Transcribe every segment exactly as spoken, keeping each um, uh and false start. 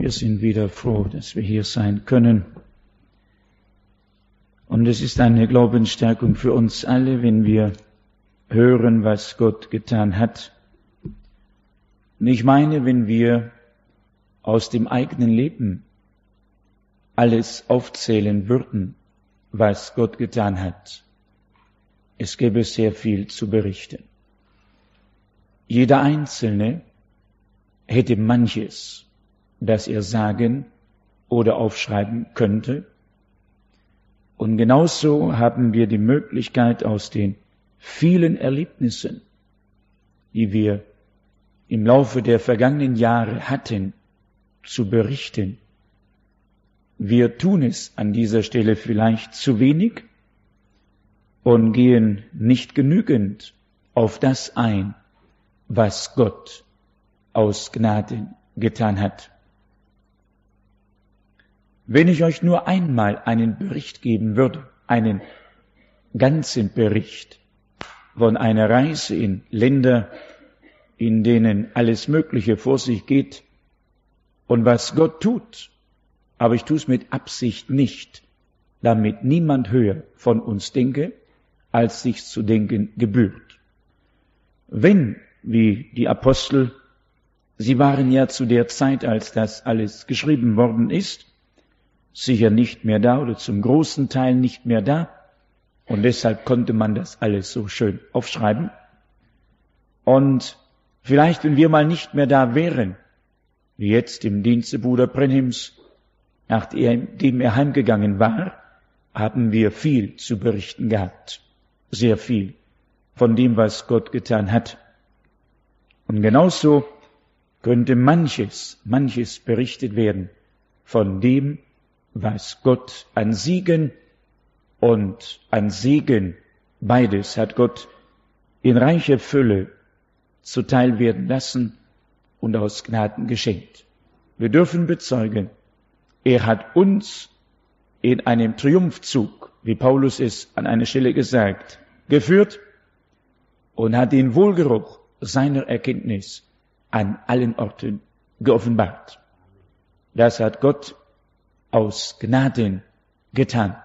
Wir sind wieder froh, dass wir hier sein können. Und es ist eine Glaubensstärkung für uns alle, wenn wir hören, was Gott getan hat. Und ich meine, wenn wir aus dem eigenen Leben alles aufzählen würden, was Gott getan hat, es gäbe sehr viel zu berichten. Jeder Einzelne hätte manches, das er sagen oder aufschreiben könnte. Und genauso haben wir die Möglichkeit, aus den vielen Erlebnissen, die wir im Laufe der vergangenen Jahre hatten, zu berichten. Wir tun es an dieser Stelle vielleicht zu wenig und gehen nicht genügend auf das ein, was Gott aus Gnade getan hat. Wenn ich euch nur einmal einen Bericht geben würde, einen ganzen Bericht von einer Reise in Länder, in denen alles Mögliche vor sich geht und was Gott tut, aber ich tue es mit Absicht nicht, damit niemand höher von uns denke, als sich zu denken gebührt. Wenn, wie die Apostel, sie waren ja zu der Zeit, als das alles geschrieben worden ist, sicher nicht mehr da oder zum großen Teil nicht mehr da. Und deshalb konnte man das alles so schön aufschreiben. Und vielleicht, wenn wir mal nicht mehr da wären, wie jetzt im Dienste Bruder Brenhims, nachdem er heimgegangen war, haben wir viel zu berichten gehabt. Sehr viel von dem, was Gott getan hat. Und genauso könnte manches, manches berichtet werden von dem, was Gott an Siegen und an Segen, beides hat Gott in reicher Fülle zuteil werden lassen und aus Gnaden geschenkt. Wir dürfen bezeugen, er hat uns in einem Triumphzug, wie Paulus es an einer Stelle gesagt, geführt und hat den Wohlgeruch seiner Erkenntnis an allen Orten geoffenbart. Das hat Gott aus Gnaden getan.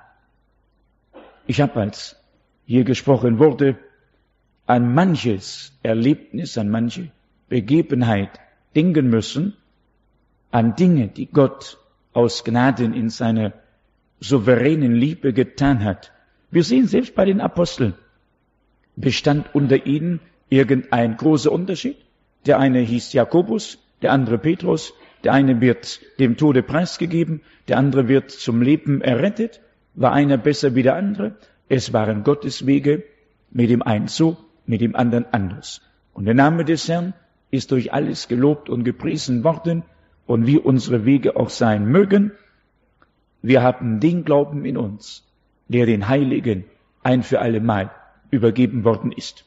Ich habe, als hier gesprochen wurde, an manches Erlebnis, an manche Begebenheit denken müssen, an Dinge, die Gott aus Gnaden in seiner souveränen Liebe getan hat. Wir sehen selbst bei den Aposteln, bestand unter ihnen irgendein großer Unterschied? Der eine hieß Jakobus, der andere Petrus, der eine wird dem Tode preisgegeben, der andere wird zum Leben errettet. War einer besser wie der andere? Es waren Gottes Wege, mit dem einen so, mit dem anderen anders. Und der Name des Herrn ist durch alles gelobt und gepriesen worden. Und wie unsere Wege auch sein mögen, wir haben den Glauben in uns, der den Heiligen ein für alle Mal übergeben worden ist.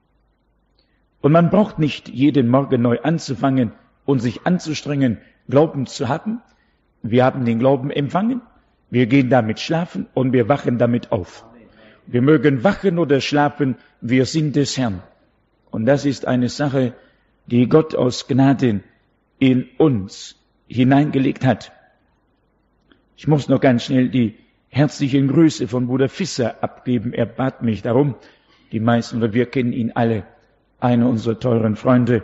Und man braucht nicht jeden Morgen neu anzufangen und sich anzustrengen, Glauben zu haben. Wir haben den Glauben empfangen, wir gehen damit schlafen und wir wachen damit auf. Wir mögen wachen oder schlafen, wir sind des Herrn. Und das ist eine Sache, die Gott aus Gnaden in uns hineingelegt hat. Ich muss noch ganz schnell die herzlichen Grüße von Bruder Fisser abgeben. Er bat mich darum. Die meisten, oder wir kennen ihn alle, einer unserer teuren Freunde.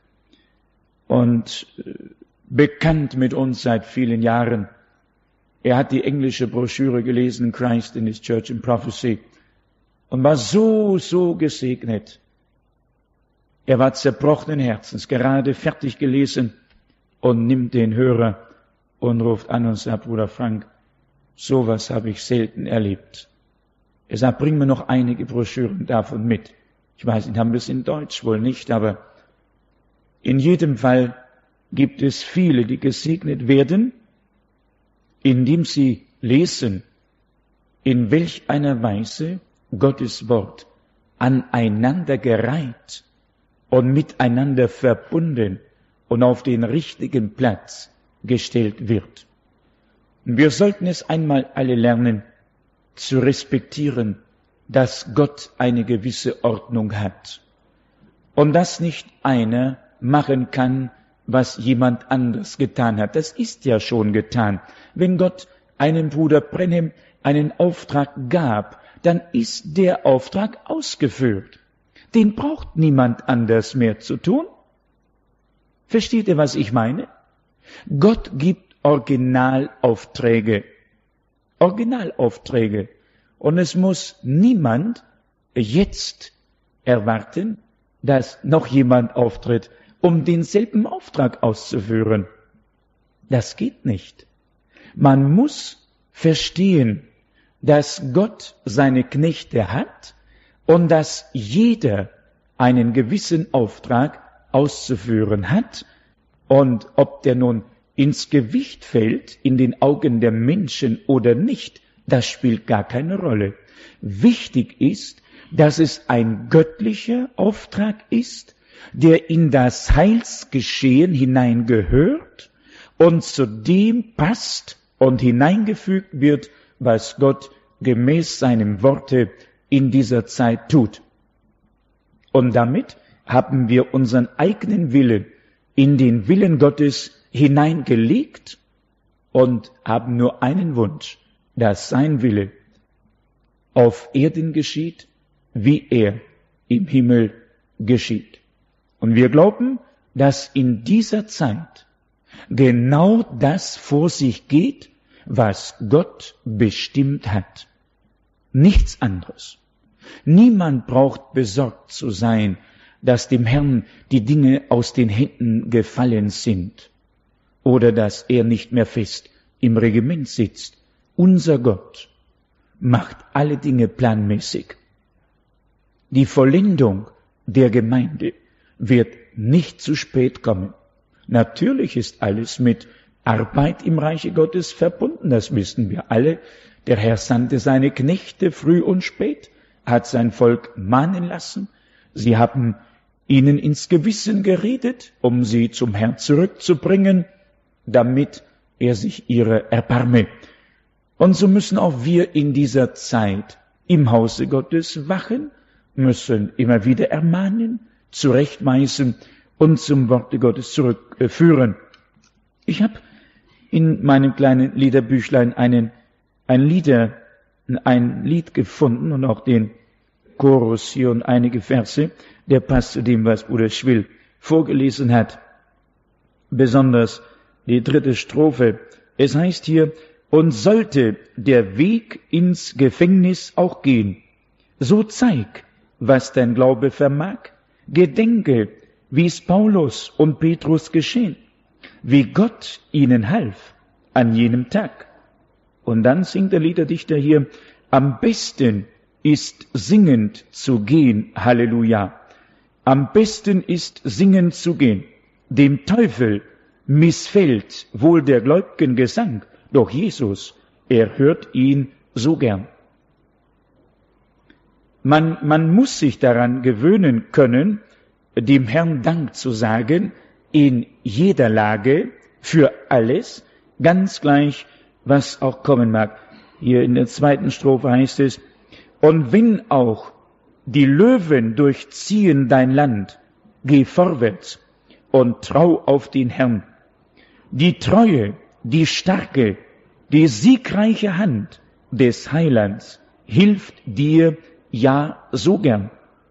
Und bekannt mit uns seit vielen Jahren. Er hat die englische Broschüre gelesen, Christ in His Church in Prophecy, und war so, so gesegnet. Er war zerbrochenen Herzens, gerade fertig gelesen und nimmt den Hörer und ruft an und sagt, Bruder Frank, sowas habe ich selten erlebt. Er sagt, bring mir noch einige Broschüren davon mit. Ich weiß nicht, haben wir es in Deutsch wohl nicht, aber in jedem Fall gibt es viele, die gesegnet werden, indem sie lesen, in welch einer Weise Gottes Wort aneinander gereiht und miteinander verbunden und auf den richtigen Platz gestellt wird. Und wir sollten es einmal alle lernen, zu respektieren, dass Gott eine gewisse Ordnung hat und dass nicht einer machen kann, was jemand anders getan hat. Das ist ja schon getan. Wenn Gott einem Bruder Brenhem einen Auftrag gab, dann ist der Auftrag ausgeführt. Den braucht niemand anders mehr zu tun. Versteht ihr, was ich meine? Gott gibt Originalaufträge. Originalaufträge. Und es muss niemand jetzt erwarten, dass noch jemand auftritt, um denselben Auftrag auszuführen. Das geht nicht. Man muss verstehen, dass Gott seine Knechte hat und dass jeder einen gewissen Auftrag auszuführen hat. Und ob der nun ins Gewicht fällt in den Augen der Menschen oder nicht, das spielt gar keine Rolle. Wichtig ist, dass es ein göttlicher Auftrag ist, der in das Heilsgeschehen hineingehört und zu dem passt und hineingefügt wird, was Gott gemäß seinem Worte in dieser Zeit tut. Und damit haben wir unseren eigenen Willen in den Willen Gottes hineingelegt und haben nur einen Wunsch, dass sein Wille auf Erden geschieht, wie er im Himmel geschieht. Und wir glauben, dass in dieser Zeit genau das vor sich geht, was Gott bestimmt hat. Nichts anderes. Niemand braucht besorgt zu sein, dass dem Herrn die Dinge aus den Händen gefallen sind oder dass er nicht mehr fest im Regiment sitzt. Unser Gott macht alle Dinge planmäßig. Die Vollendung der Gemeinde wird nicht zu spät kommen. Natürlich ist alles mit Arbeit im Reiche Gottes verbunden, das wissen wir alle. Der Herr sandte seine Knechte früh und spät, hat sein Volk mahnen lassen. Sie haben ihnen ins Gewissen geredet, um sie zum Herrn zurückzubringen, damit er sich ihrer erbarme. Und so müssen auch wir in dieser Zeit im Hause Gottes wachen, müssen immer wieder ermahnen, zurechtweisen und zum Worte Gottes zurückführen. Ich habe in meinem kleinen Liederbüchlein einen, ein, Lieder, ein Lied gefunden und auch den Chorus hier und einige Verse, der passt zu dem, was Bruder Schwill vorgelesen hat. Besonders die dritte Strophe. Es heißt hier, und sollte der Weg ins Gefängnis auch gehen, so zeig, was dein Glaube vermag, gedenke, wie es Paulus und Petrus geschehen, wie Gott ihnen half an jenem Tag. Und dann singt der Liederdichter hier, am besten ist singend zu gehen, Halleluja. Am besten ist singend zu gehen. Dem Teufel missfällt wohl der gläubigen Gesang, doch Jesus, er hört ihn so gern. Man, man muss sich daran gewöhnen können, dem Herrn Dank zu sagen, in jeder Lage, für alles, ganz gleich, was auch kommen mag. Hier in der zweiten Strophe heißt es, und wenn auch die Löwen durchziehen dein Land, geh vorwärts und trau auf den Herrn. Die treue, die starke, die siegreiche Hand des Heilands hilft dir ja so gern.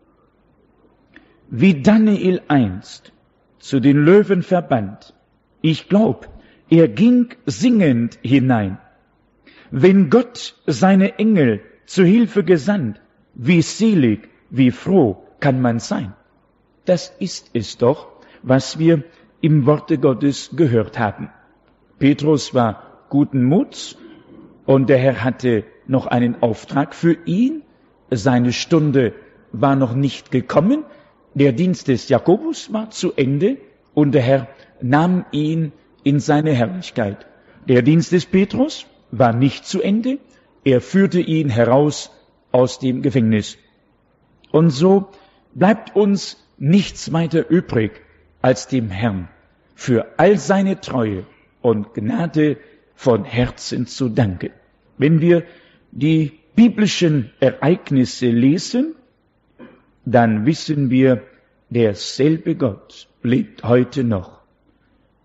Wie Daniel einst zu den Löwen verbannt, ich glaub, er ging singend hinein. Wenn Gott seine Engel zu Hilfe gesandt, wie selig, wie froh kann man sein. Das ist es doch, was wir im Worte Gottes gehört haben. Petrus war guten Muts und der Herr hatte noch einen Auftrag für ihn. Seine Stunde war noch nicht gekommen. Der Dienst des Jakobus war zu Ende und der Herr nahm ihn in seine Herrlichkeit. Der Dienst des Petrus war nicht zu Ende. Er führte ihn heraus aus dem Gefängnis. Und so bleibt uns nichts weiter übrig, als dem Herrn für all seine Treue und Gnade von Herzen zu danken. Wenn wir die biblischen Ereignisse lesen, dann wissen wir, derselbe Gott lebt heute noch.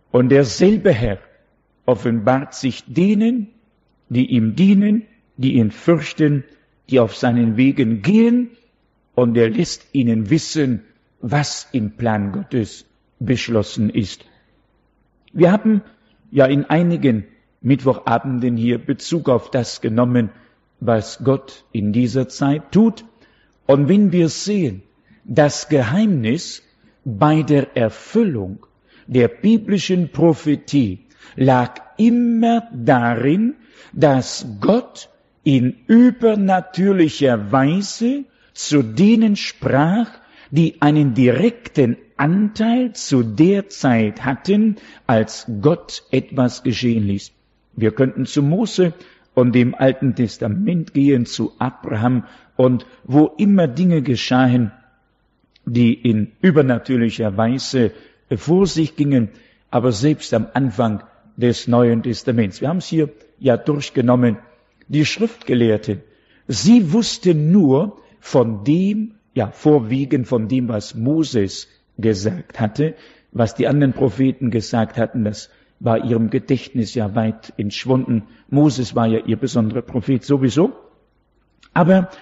Und derselbe Herr offenbart sich denen, die ihm dienen, die ihn fürchten, die auf seinen Wegen gehen, und er lässt ihnen wissen, was im Plan Gottes beschlossen ist. Wir haben ja in einigen Mittwochabenden hier Bezug auf das genommen, was Gott in dieser Zeit tut. Und wenn wir sehen, das Geheimnis bei der Erfüllung der biblischen Prophetie lag immer darin, dass Gott in übernatürlicher Weise zu denen sprach, die einen direkten Anteil zu der Zeit hatten, als Gott etwas geschehen ließ. Wir könnten zu Mose und dem Alten Testament gehen, zu Abraham, und wo immer Dinge geschahen, die in übernatürlicher Weise vor sich gingen, aber selbst am Anfang des Neuen Testaments. Wir haben es hier ja durchgenommen. Die Schriftgelehrten, sie wussten nur von dem, ja vorwiegend von dem, was Moses gesagt hatte, was die anderen Propheten gesagt hatten, das war ihrem Gedächtnis ja weit entschwunden. Moses war ja ihr besonderer Prophet sowieso. Aber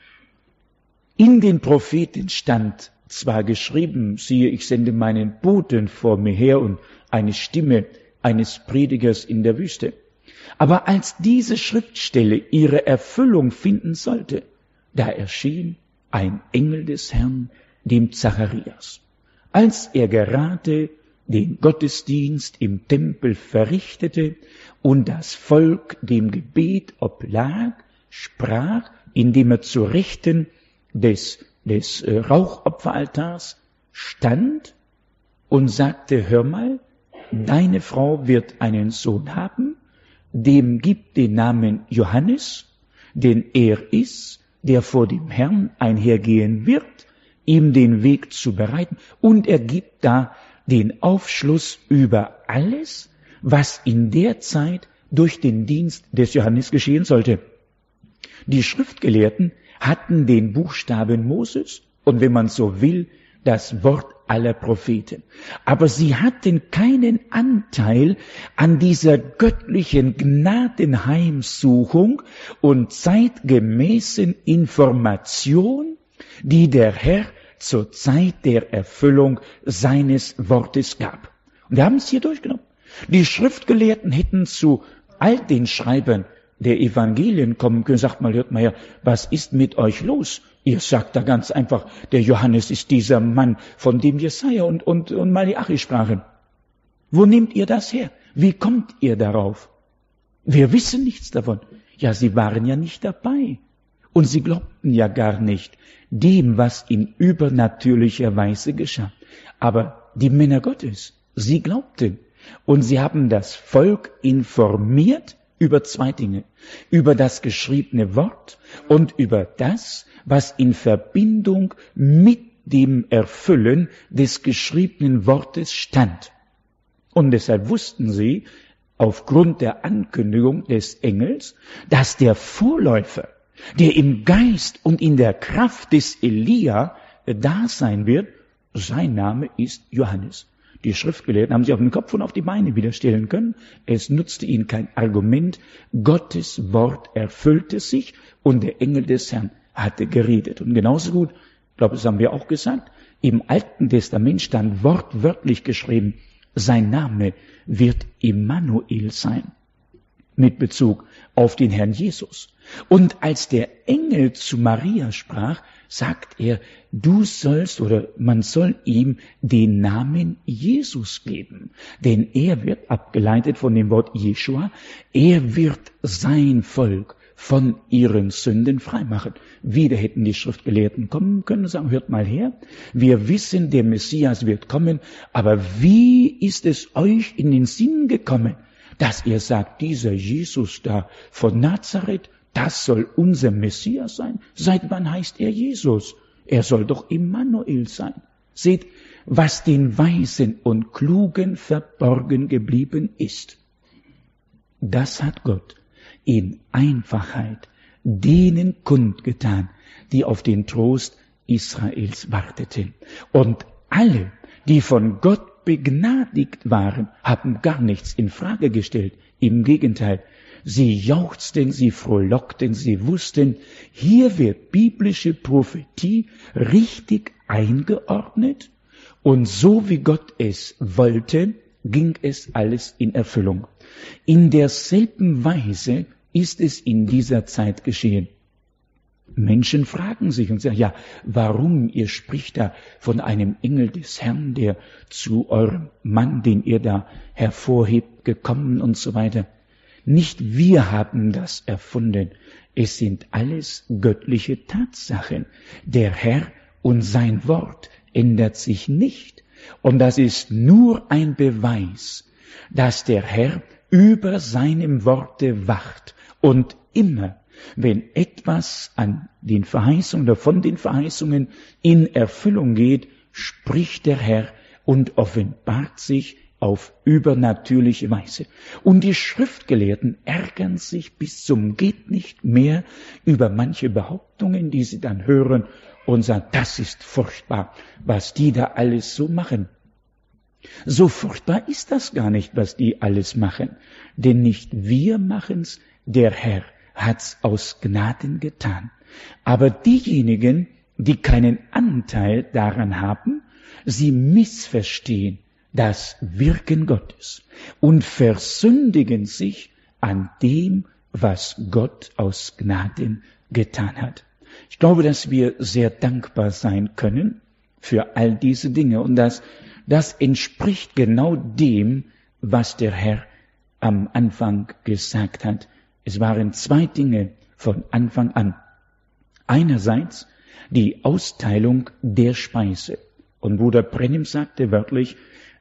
in den Propheten stand zwar geschrieben, siehe, ich sende meinen Boten vor mir her und eine Stimme eines Predigers in der Wüste. Aber als diese Schriftstelle ihre Erfüllung finden sollte, da erschien ein Engel des Herrn dem Zacharias. Als er gerade den Gottesdienst im Tempel verrichtete und das Volk dem Gebet oblag, sprach, indem er zur Rechten des, des äh, Rauchopferaltars stand und sagte, hör mal, deine Frau wird einen Sohn haben, dem gibt den Namen Johannes, denn er ist, der vor dem Herrn einhergehen wird, ihm den Weg zu bereiten, und er gibt da den Aufschluss über alles, was in der Zeit durch den Dienst des Johannes geschehen sollte. Die Schriftgelehrten hatten den Buchstaben Moses und, wenn man so will, das Wort aller Propheten. Aber sie hatten keinen Anteil an dieser göttlichen Gnadenheimsuchung und zeitgemäßen Information, die der Herr zur Zeit der Erfüllung seines Wortes gab. Und wir haben es hier durchgenommen. Die Schriftgelehrten hätten zu all den Schreibern der Evangelien kommen können, sagt mal, hört mal her, was ist mit euch los? Ihr sagt da ganz einfach, der Johannes ist dieser Mann, von dem Jesaja und, und, und Malachi sprachen. Wo nehmt ihr das her? Wie kommt ihr darauf? Wir wissen nichts davon. Ja, sie waren ja nicht dabei. Und sie glaubten ja gar nicht dem, was in übernatürlicher Weise geschah. Aber die Männer Gottes, sie glaubten. Und sie haben das Volk informiert über zwei Dinge. Über das geschriebene Wort und über das, was in Verbindung mit dem Erfüllen des geschriebenen Wortes stand. Und deshalb wussten sie, aufgrund der Ankündigung des Engels, dass der Vorläufer, der im Geist und in der Kraft des Elia da sein wird, sein Name ist Johannes. Die Schriftgelehrten haben sich auf den Kopf und auf die Beine wieder stellen können. Es nutzte ihnen kein Argument. Gottes Wort erfüllte sich und der Engel des Herrn hatte geredet. Und genauso gut, ich glaube, das haben wir auch gesagt, im Alten Testament stand wortwörtlich geschrieben, sein Name wird Immanuel sein, mit Bezug auf den Herrn Jesus. Und als der Engel zu Maria sprach, sagt er, du sollst oder man soll ihm den Namen Jesus geben. Denn er wird, abgeleitet von dem Wort Jeschua, er wird sein Volk von ihren Sünden freimachen. Wieder hätten die Schriftgelehrten kommen können und sagen, hört mal her, wir wissen, der Messias wird kommen, aber wie ist es euch in den Sinn gekommen, dass ihr sagt, dieser Jesus da von Nazareth, das soll unser Messias sein? Seit wann heißt er Jesus? Er soll doch Immanuel sein. Seht, was den Weisen und Klugen verborgen geblieben ist. Das hat Gott in Einfachheit denen kundgetan, die auf den Trost Israels warteten. Und alle, die von Gott begnadigt waren, haben gar nichts in Frage gestellt. Im Gegenteil, sie jauchzten, sie frohlockten, sie wussten, hier wird biblische Prophetie richtig eingeordnet und so wie Gott es wollte, ging es alles in Erfüllung. In derselben Weise ist es in dieser Zeit geschehen. Menschen fragen sich und sagen, ja, warum, ihr spricht da von einem Engel des Herrn, der zu eurem Mann, den ihr da hervorhebt, gekommen und so weiter. Nicht wir haben das erfunden. Es sind alles göttliche Tatsachen. Der Herr und sein Wort ändert sich nicht. Und das ist nur ein Beweis, dass der Herr über seinem Worte wacht und immer, wenn etwas an den Verheißungen oder von den Verheißungen in Erfüllung geht, spricht der Herr und offenbart sich auf übernatürliche Weise. Und die Schriftgelehrten ärgern sich bis zum geht nicht mehr über manche Behauptungen, die sie dann hören und sagen, das ist furchtbar, was die da alles so machen. So furchtbar ist das gar nicht, was die alles machen, denn nicht wir machen's, der Herr hat's aus Gnaden getan. Aber diejenigen, die keinen Anteil daran haben, sie missverstehen das Wirken Gottes und versündigen sich an dem, was Gott aus Gnaden getan hat. Ich glaube, dass wir sehr dankbar sein können für all diese Dinge und das, das entspricht genau dem, was der Herr am Anfang gesagt hat. Es waren zwei Dinge von Anfang an. Einerseits die Austeilung der Speise. Und Bruder Brennim sagte wörtlich,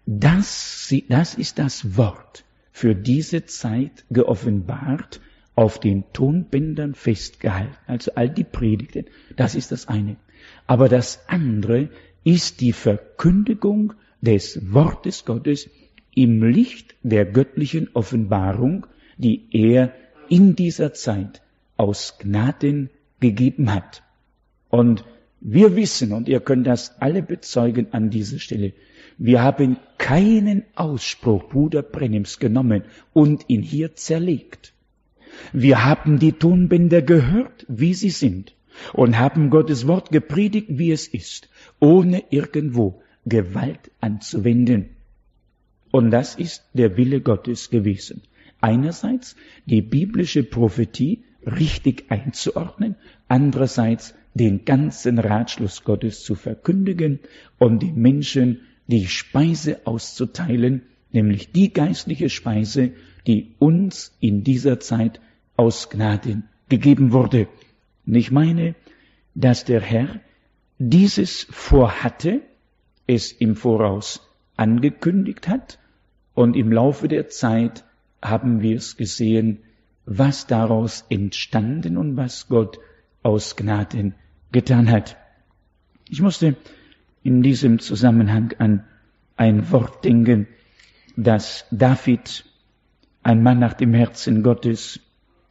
das, das ist das Wort für diese Zeit geoffenbart, auf den Tonbändern festgehalten. Also all die Predigten, das ist das eine. Aber das andere ist die Verkündigung des Wortes Gottes im Licht der göttlichen Offenbarung, die er in dieser Zeit aus Gnaden gegeben hat. Und wir wissen, und ihr könnt das alle bezeugen an dieser Stelle, wir haben keinen Ausspruch Bruder Brennims genommen und ihn hier zerlegt. Wir haben die Tonbänder gehört, wie sie sind, und haben Gottes Wort gepredigt, wie es ist, ohne irgendwo Gewalt anzuwenden. Und das ist der Wille Gottes gewesen. Einerseits die biblische Prophetie richtig einzuordnen, andererseits den ganzen Ratschluss Gottes zu verkündigen und den Menschen die Speise auszuteilen, nämlich die geistliche Speise, die uns in dieser Zeit aus Gnaden gegeben wurde. Und ich meine, dass der Herr dieses vorhatte, es im Voraus angekündigt hat und im Laufe der Zeit haben wir es gesehen, was daraus entstanden und was Gott aus Gnaden getan hat. Ich musste in diesem Zusammenhang an ein Wort denken, das David, ein Mann nach dem Herzen Gottes,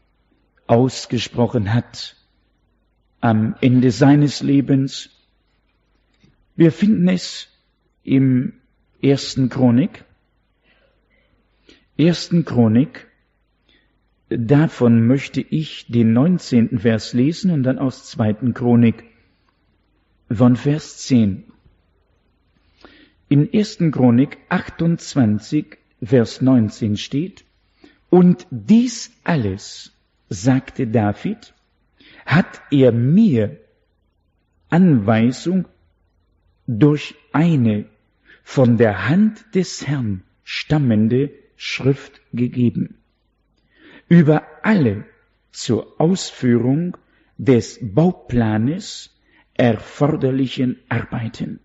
ausgesprochen hat am Ende seines Lebens. Wir finden es im ersten Chronik. Ersten Chronik, davon möchte ich den neunzehnten Vers lesen und dann aus zweiten Chronik von Vers zehn. In ersten Chronik achtundzwanzig, Vers neunzehn steht, und dies alles, sagte David, hat er mir Anweisung durch eine von der Hand des Herrn stammende Schrift gegeben, über alle zur Ausführung des Bauplanes erforderlichen Arbeiten.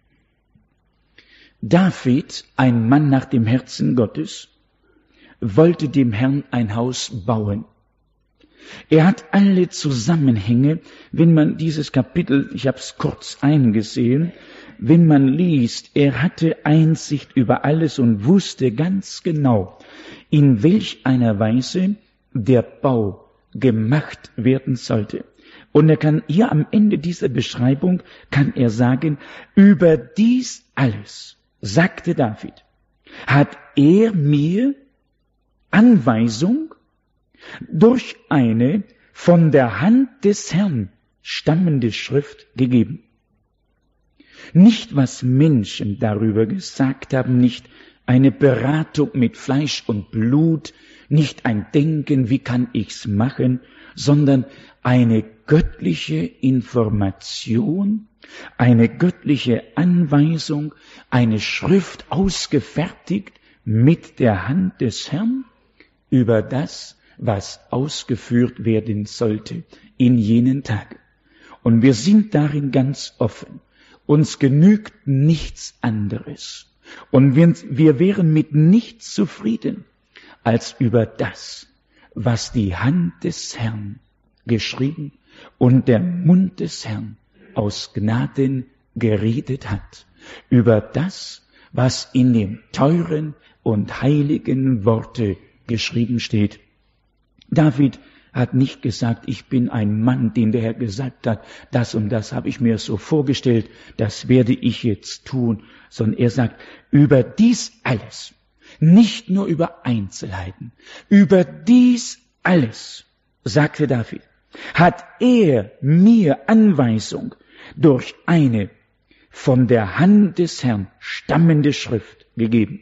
David, ein Mann nach dem Herzen Gottes, wollte dem Herrn ein Haus bauen. Er hat alle Zusammenhänge, wenn man dieses Kapitel, ich habe es kurz eingesehen, wenn man liest, er hatte Einsicht über alles und wusste ganz genau, in welch einer Weise der Bau gemacht werden sollte. Und er kann hier am Ende dieser Beschreibung, kann er sagen, über dies alles sagte David, hat er mir Anweisung durch eine von der Hand des Herrn stammende Schrift gegeben. Nicht, was Menschen darüber gesagt haben, nicht eine Beratung mit Fleisch und Blut, nicht ein Denken, wie kann ich's machen, sondern eine göttliche Information, eine göttliche Anweisung, eine Schrift ausgefertigt mit der Hand des Herrn über das, was ausgeführt werden sollte in jenen Tagen. Und wir sind darin ganz offen. Uns genügt nichts anderes. Und wir, wir wären mit nichts zufrieden, als über das, was die Hand des Herrn geschrieben und der Mund des Herrn aus Gnaden geredet hat. Über das, was in dem teuren und heiligen Worte geschrieben steht. David hat nicht gesagt, ich bin ein Mann, den der Herr gesagt hat, das und das habe ich mir so vorgestellt, das werde ich jetzt tun, sondern er sagt, über dies alles, nicht nur über Einzelheiten, über dies alles, sagte David, hat er mir Anweisung durch eine von der Hand des Herrn stammende Schrift gegeben.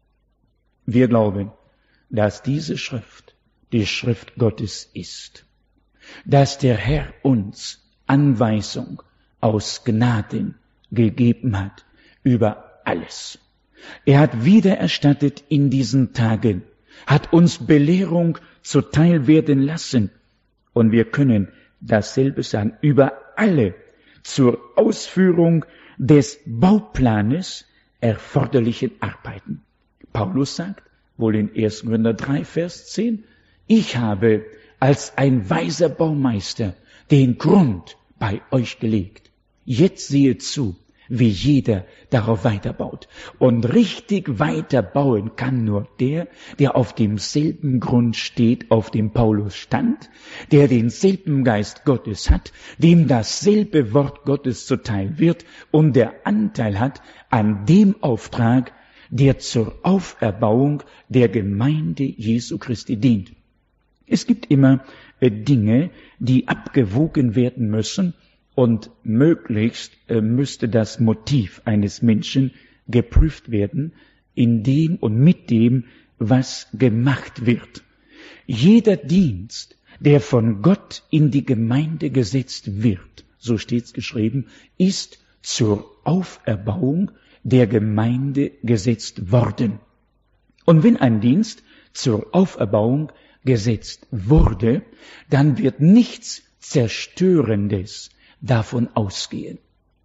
Wir glauben, dass diese Schrift die Schrift Gottes ist, dass der Herr uns Anweisung aus Gnaden gegeben hat über alles. Er hat wiedererstattet in diesen Tagen, hat uns Belehrung zuteil werden lassen und wir können dasselbe sagen über alle zur Ausführung des Bauplanes erforderlichen Arbeiten. Paulus sagt, wohl in ersten Korinther drei, Vers zehn, ich habe als ein weiser Baumeister den Grund bei euch gelegt. Jetzt sehe zu, wie jeder darauf weiterbaut. Und richtig weiterbauen kann nur der, der auf demselben Grund steht, auf dem Paulus stand, der denselben Geist Gottes hat, dem dasselbe Wort Gottes zuteil wird und der Anteil hat an dem Auftrag, der zur Auferbauung der Gemeinde Jesu Christi dient. Es gibt immer äh, Dinge, die abgewogen werden müssen und möglichst äh, müsste das Motiv eines Menschen geprüft werden in dem und mit dem, was gemacht wird. Jeder Dienst, der von Gott in die Gemeinde gesetzt wird, so steht's geschrieben, ist zur Auferbauung der Gemeinde gesetzt worden. Und wenn ein Dienst zur Auferbauung gesetzt wurde, dann wird nichts Zerstörendes davon ausgehen.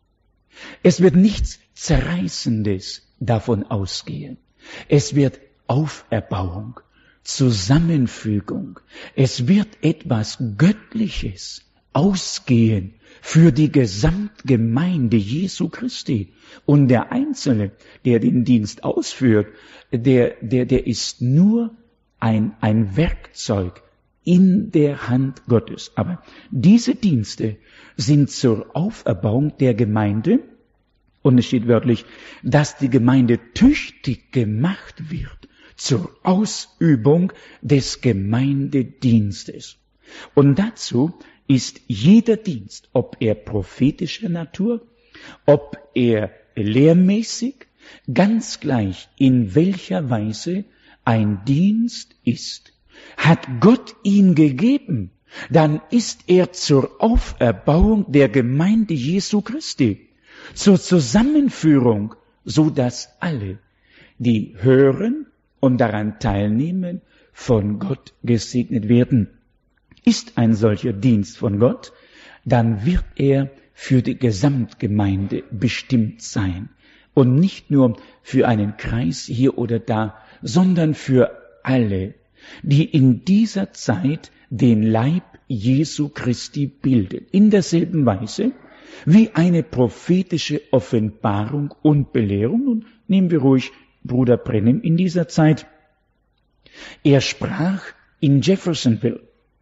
Es wird nichts Zerreißendes davon ausgehen. Es wird Auferbauung, Zusammenfügung. Es wird etwas Göttliches ausgehen für die Gesamtgemeinde Jesu Christi. Und der Einzelne, der den Dienst ausführt, der, der, der ist nur ein, ein Werkzeug in der Hand Gottes. Aber diese Dienste sind zur Auferbauung der Gemeinde, und es steht wörtlich, dass die Gemeinde tüchtig gemacht wird zur Ausübung des Gemeindedienstes. Und dazu ist jeder Dienst, ob er prophetischer Natur, ob er lehrmäßig, ganz gleich in welcher Weise ein Dienst ist. Hat Gott ihn gegeben, dann ist er zur Auferbauung der Gemeinde Jesu Christi, zur Zusammenführung, so dass alle, die hören und daran teilnehmen, von Gott gesegnet werden. Ist ein solcher Dienst von Gott, dann wird er für die Gesamtgemeinde bestimmt sein und nicht nur für einen Kreis hier oder da, sondern für alle, die in dieser Zeit den Leib Jesu Christi bilden. In derselben Weise wie eine prophetische Offenbarung und Belehrung. Und nehmen wir ruhig Bruder Brennan in dieser Zeit. Er sprach in Jeffersonville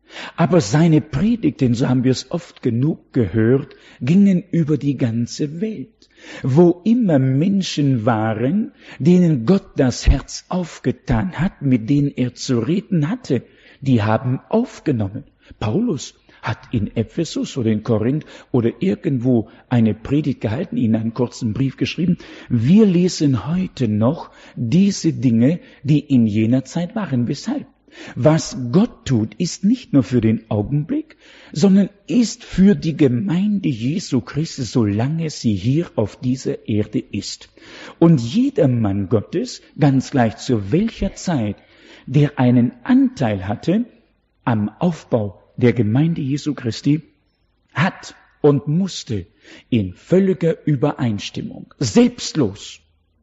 Aber seine Predigten, so haben wir es oft genug gehört, gingen über die ganze Welt. Wo immer Menschen waren, denen Gott das Herz aufgetan hat, mit denen er zu reden hatte, die haben aufgenommen. Paulus hat in Ephesus oder in Korinth oder irgendwo eine Predigt gehalten, ihnen einen kurzen Brief geschrieben. Wir lesen heute noch diese Dinge, die in jener Zeit waren. Weshalb? Was Gott tut, ist nicht nur für den Augenblick, sondern ist für die Gemeinde Jesu Christi, solange sie hier auf dieser Erde ist. Und jeder Mann Gottes, ganz gleich zu welcher Zeit, der einen Anteil hatte am Aufbau der Gemeinde Jesu Christi, hat und musste in völliger Übereinstimmung, selbstlos,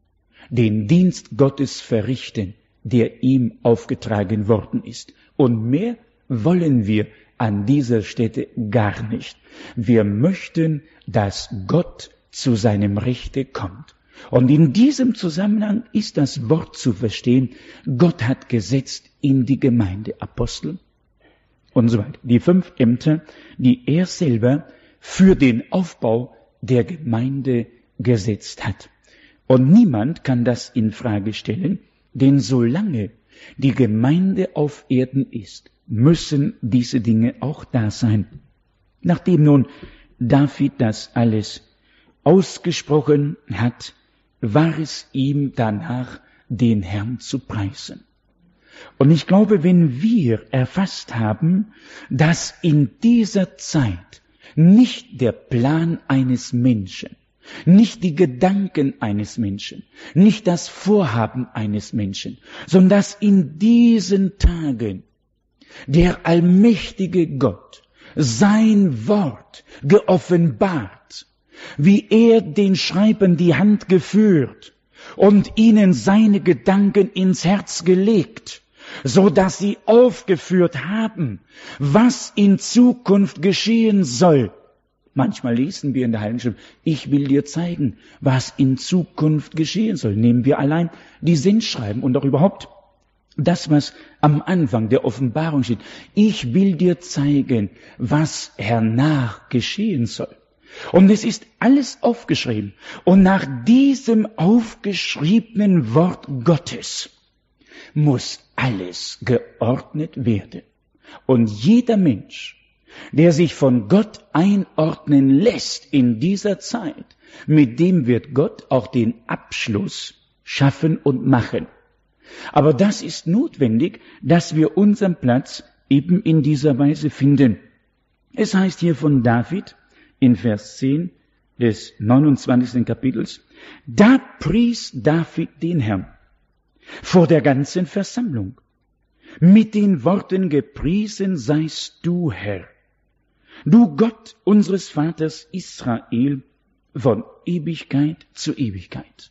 den Dienst Gottes verrichten, der ihm aufgetragen worden ist. Und mehr wollen wir an dieser Stätte gar nicht. Wir möchten, dass Gott zu seinem Rechte kommt. Und in diesem Zusammenhang ist das Wort zu verstehen, Gott hat gesetzt in die Gemeinde Apostel und so weiter. Die fünf Ämter, die er selber für den Aufbau der Gemeinde gesetzt hat. Und niemand kann das in Frage stellen, denn solange die Gemeinde auf Erden ist, müssen diese Dinge auch da sein. Nachdem nun David das alles ausgesprochen hat, war es ihm danach, den Herrn zu preisen. Und ich glaube, wenn wir erfasst haben, dass in dieser Zeit nicht der Plan eines Menschen, nicht die Gedanken eines Menschen, nicht das Vorhaben eines Menschen, sondern dass in diesen Tagen der allmächtige Gott sein Wort geoffenbart, wie er den Schreibern die Hand geführt und ihnen seine Gedanken ins Herz gelegt, so dass sie aufgeführt haben, was in Zukunft geschehen soll. Manchmal lesen wir in der Heiligen Schrift, ich will dir zeigen, was in Zukunft geschehen soll. Nehmen wir allein die Sendschreiben und auch überhaupt das, was am Anfang der Offenbarung steht. Ich will dir zeigen, was hernach geschehen soll. Und es ist alles aufgeschrieben. Und nach diesem aufgeschriebenen Wort Gottes muss alles geordnet werden. Und jeder Mensch, der sich von Gott einordnen lässt in dieser Zeit, mit dem wird Gott auch den Abschluss schaffen und machen. Aber das ist notwendig, dass wir unseren Platz eben in dieser Weise finden. Es heißt hier von David in Vers zehn des neunundzwanzigsten Kapitels, da pries David den Herrn vor der ganzen Versammlung. Mit den Worten, gepriesen seist du, Herr, du Gott unseres Vaters Israel, von Ewigkeit zu Ewigkeit.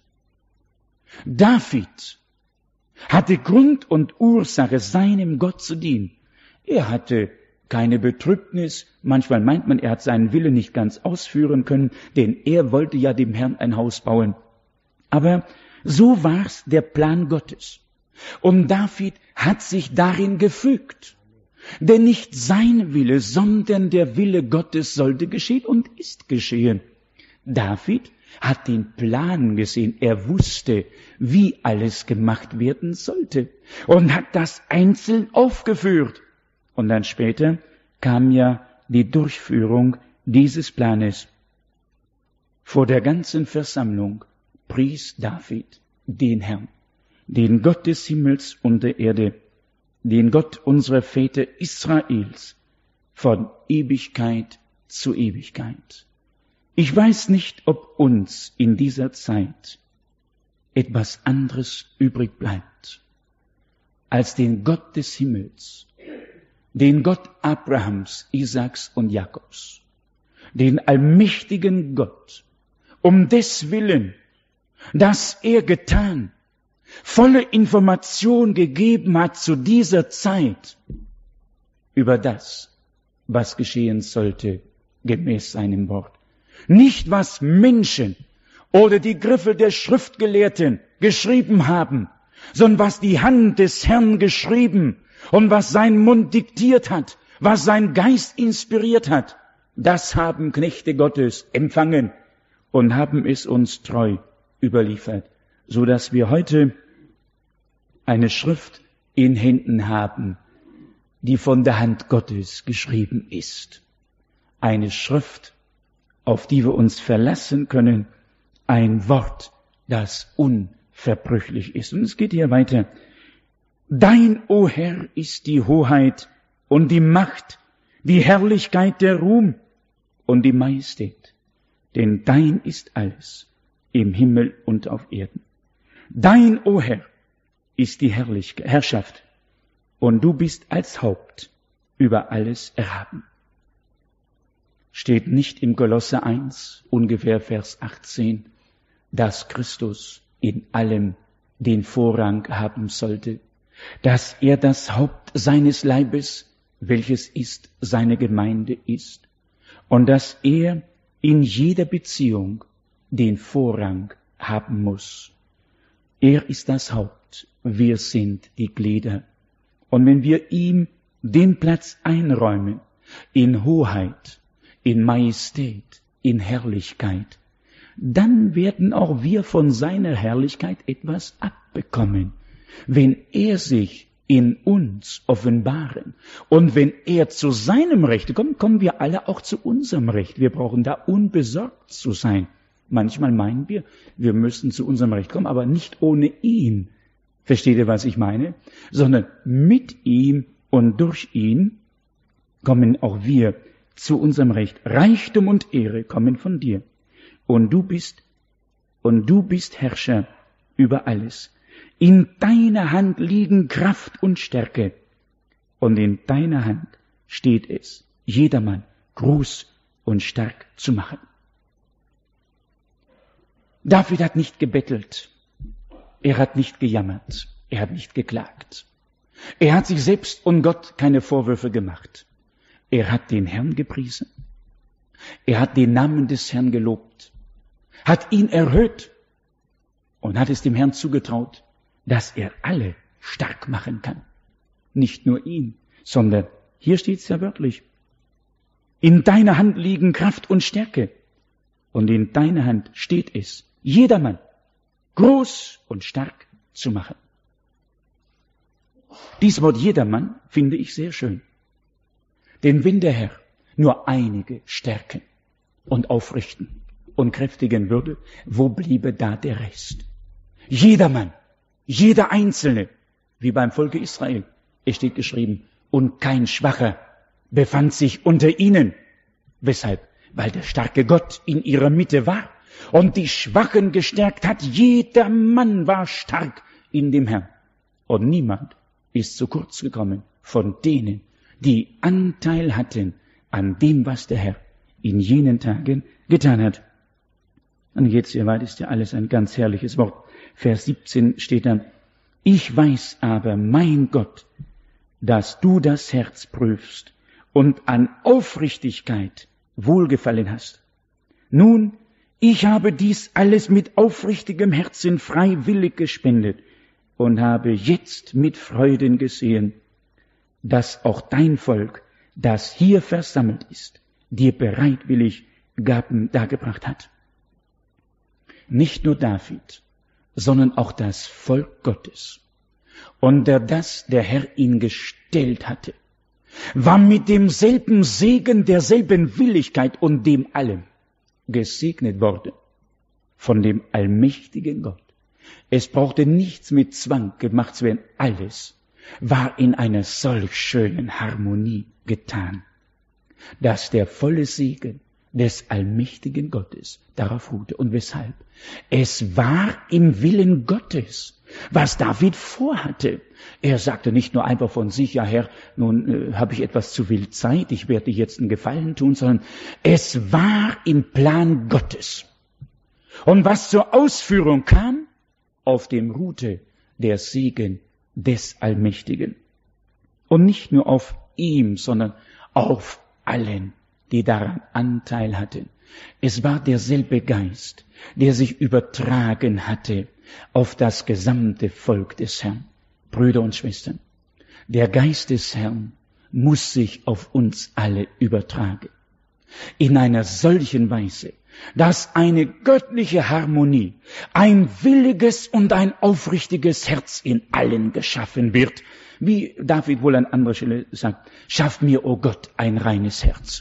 David hatte Grund und Ursache, seinem Gott zu dienen. Er hatte keine Betrübnis. Manchmal meint man, er hat seinen Willen nicht ganz ausführen können, denn er wollte ja dem Herrn ein Haus bauen. Aber so war's der Plan Gottes. Und David hat sich darin gefügt. Denn nicht sein Wille, sondern der Wille Gottes sollte geschehen und ist geschehen. David hat den Plan gesehen. Er wusste, wie alles gemacht werden sollte und hat das einzeln aufgeführt. Und dann später kam ja die Durchführung dieses Planes. Vor der ganzen Versammlung pries David den Herrn, den Gott des Himmels und der Erde, den Gott unserer Väter Israels, von Ewigkeit zu Ewigkeit. Ich weiß nicht, ob uns in dieser Zeit etwas anderes übrig bleibt, als den Gott des Himmels, den Gott Abrahams, Isaaks und Jakobs, den allmächtigen Gott, um des Willen, dass er getan, volle Information gegeben hat zu dieser Zeit über das, was geschehen sollte, gemäß seinem Wort. Nicht, was Menschen oder die Griffe der Schriftgelehrten geschrieben haben, sondern was die Hand des Herrn geschrieben und was sein Mund diktiert hat Was sein Geist inspiriert hat, das haben Knechte Gottes empfangen und haben es uns treu überliefert, so dass wir heute eine Schrift in Händen haben, die von der Hand Gottes geschrieben ist. Eine Schrift, auf die wir uns verlassen können, ein Wort, das unverbrüchlich ist. Und es geht hier weiter. Dein, o Herr, ist die Hoheit und die Macht, die Herrlichkeit, der Ruhm und die Majestät. Denn dein ist alles im Himmel und auf Erden. Dein, o Herr, ist die Herrlichkeit, Herrschaft und du bist als Haupt über alles erhaben. Steht nicht im Kolosser eins, ungefähr Vers achtzehn, dass Christus in allem den Vorrang haben sollte, dass er das Haupt seines Leibes, welches ist seine Gemeinde ist, und dass er in jeder Beziehung den Vorrang haben muss. Er ist das Haupt, wir sind die Glieder. Und wenn wir ihm den Platz einräumen, in Hoheit, in Majestät, in Herrlichkeit, dann werden auch wir von seiner Herrlichkeit etwas abbekommen. Wenn er sich in uns offenbaren und wenn er zu seinem Recht kommt, kommen wir alle auch zu unserem Recht. Wir brauchen da unbesorgt zu sein. Manchmal meinen wir, wir müssen zu unserem Recht kommen, aber nicht ohne ihn. Versteht ihr, was ich meine? Sondern mit ihm und durch ihn kommen auch wir zu unserem Recht. Reichtum und Ehre kommen von dir. Und du bist, und du bist Herrscher über alles. In deiner Hand liegen Kraft und Stärke. Und in deiner Hand steht es, jedermann groß und stark zu machen. David hat nicht gebettelt. Er hat nicht gejammert. Er hat nicht geklagt. Er hat sich selbst und Gott keine Vorwürfe gemacht. Er hat den Herrn gepriesen. Er hat den Namen des Herrn gelobt, hat ihn erhöht und hat es dem Herrn zugetraut, dass er alle stark machen kann. Nicht nur ihn, sondern, hier steht es ja wörtlich, in deiner Hand liegen Kraft und Stärke und in deiner Hand steht es, jedermann groß und stark zu machen. Dies Wort jedermann finde ich sehr schön. Denn wenn der Herr nur einige stärken und aufrichten und kräftigen würde, wo bliebe da der Rest? Jedermann, jeder Einzelne, wie beim Volke Israel, es steht geschrieben, und kein Schwacher befand sich unter ihnen. Weshalb? Weil der starke Gott in ihrer Mitte war und die Schwachen gestärkt hat. Jeder Mann war stark in dem Herrn. Und niemand ist zu kurz gekommen von denen, die Anteil hatten an dem, was der Herr in jenen Tagen getan hat. Und jetzt, ihr weit, ist ja alles ein ganz herrliches Wort. Vers siebzehn steht dann, ich weiß aber, mein Gott, dass du das Herz prüfst und an Aufrichtigkeit Wohlgefallen hast. Nun, ich habe dies alles mit aufrichtigem Herzen freiwillig gespendet und habe jetzt mit Freuden gesehen, dass auch dein Volk, das hier versammelt ist, dir bereitwillig Gaben dargebracht hat. Nicht nur David, sondern auch das Volk Gottes, unter das der Herr ihn gestellt hatte, war mit demselben Segen, derselben Willigkeit und dem allem gesegnet worden von dem allmächtigen Gott. Es brauchte nichts mit Zwang gemacht zu werden. Alles war in einer solch schönen Harmonie getan, dass der volle Segen des allmächtigen Gottes darauf ruhte. Und weshalb? Es war im Willen Gottes, was David vorhatte. Er sagte nicht nur einfach von sich, ja Herr, nun äh, habe ich etwas zu viel Zeit, ich werde dir jetzt einen Gefallen tun, sondern es war im Plan Gottes. Und was zur Ausführung kam, auf dem ruhte der Segen des Allmächtigen. Und nicht nur auf ihm, sondern auf allen, die daran Anteil hatten. Es war derselbe Geist, der sich übertragen hatte auf das gesamte Volk des Herrn. Brüder und Schwestern, der Geist des Herrn muss sich auf uns alle übertragen. In einer solchen Weise, dass eine göttliche Harmonie, ein williges und ein aufrichtiges Herz in allen geschaffen wird. Wie David wohl an anderer Stelle sagt, schaff mir, o Gott, ein reines Herz.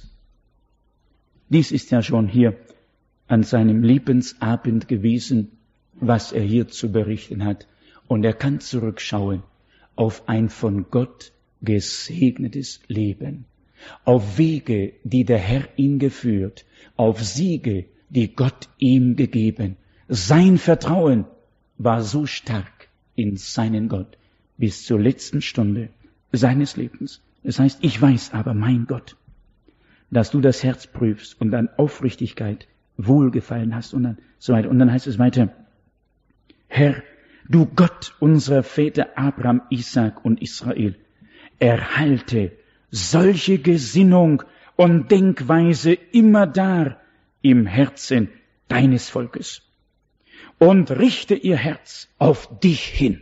Dies ist ja schon hier an seinem Lebensabend gewesen, was er hier zu berichten hat. Und er kann zurückschauen auf ein von Gott gesegnetes Leben, auf Wege, die der Herr ihn geführt, auf Siege, die Gott ihm gegeben. Sein Vertrauen war so stark in seinen Gott bis zur letzten Stunde seines Lebens. Das heißt, ich weiß aber, mein Gott, dass du das Herz prüfst und an Aufrichtigkeit Wohlgefallen hast und dann so weiter. Und dann heißt es weiter, Herr, du Gott unserer Väter Abraham, Isaak und Israel, erhalte solche Gesinnung und Denkweise immer da im Herzen deines Volkes und richte ihr Herz auf dich hin.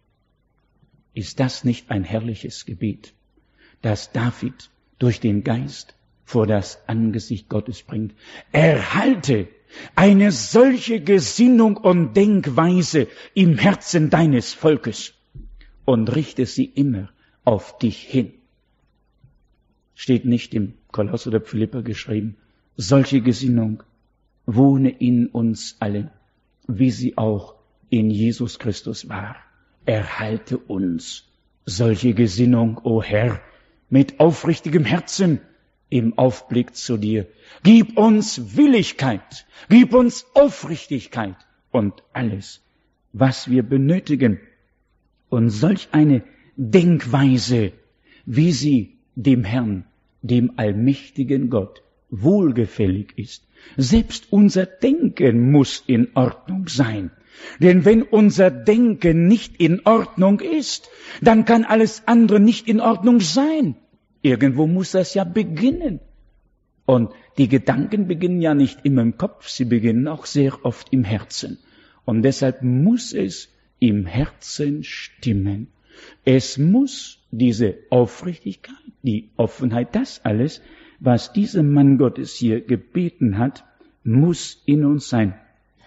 Ist das nicht ein herrliches Gebet, das David durch den Geist vor das Angesicht Gottes bringt? Erhalte eine solche Gesinnung und Denkweise im Herzen deines Volkes und richte sie immer auf dich hin. Steht nicht im Koloss oder Philipper geschrieben, solche Gesinnung wohne in uns allen, wie sie auch in Jesus Christus war. Erhalte uns solche Gesinnung, o Herr, mit aufrichtigem Herzen im Aufblick zu dir. Gib uns Willigkeit, gib uns Aufrichtigkeit und alles, was wir benötigen. Und solch eine Denkweise, wie sie dem Herrn, dem allmächtigen Gott, wohlgefällig ist. Selbst unser Denken muss in Ordnung sein. Denn wenn unser Denken nicht in Ordnung ist, dann kann alles andere nicht in Ordnung sein. Irgendwo muss das ja beginnen. Und die Gedanken beginnen ja nicht immer im Kopf, sie beginnen auch sehr oft im Herzen. Und deshalb muss es im Herzen stimmen. Es muss diese Aufrichtigkeit, die Offenheit, das alles, was dieser Mann Gottes hier gebeten hat, muss in uns sein.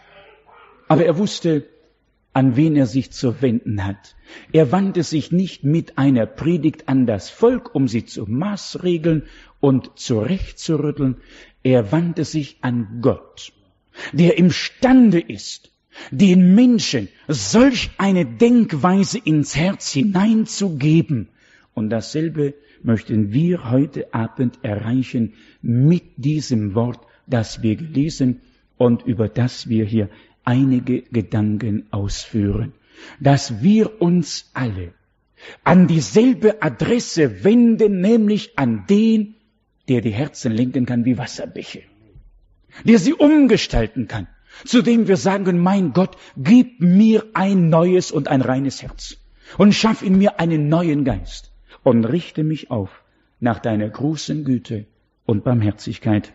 Aber er wusste, an wen er sich zu wenden hat. Er wandte sich nicht mit einer Predigt an das Volk, um sie zu maßregeln und zurechtzurütteln. Er wandte sich an Gott, der imstande ist, den Menschen solch eine Denkweise ins Herz hineinzugeben. Und dasselbe möchten wir heute Abend erreichen mit diesem Wort, das wir gelesen und über das wir hier einige Gedanken ausführen, dass wir uns alle an dieselbe Adresse wenden, nämlich an den, der die Herzen lenken kann wie Wasserbäche, der sie umgestalten kann, zu dem wir sagen können, mein Gott, gib mir ein neues und ein reines Herz und schaff in mir einen neuen Geist und richte mich auf nach deiner großen Güte und Barmherzigkeit.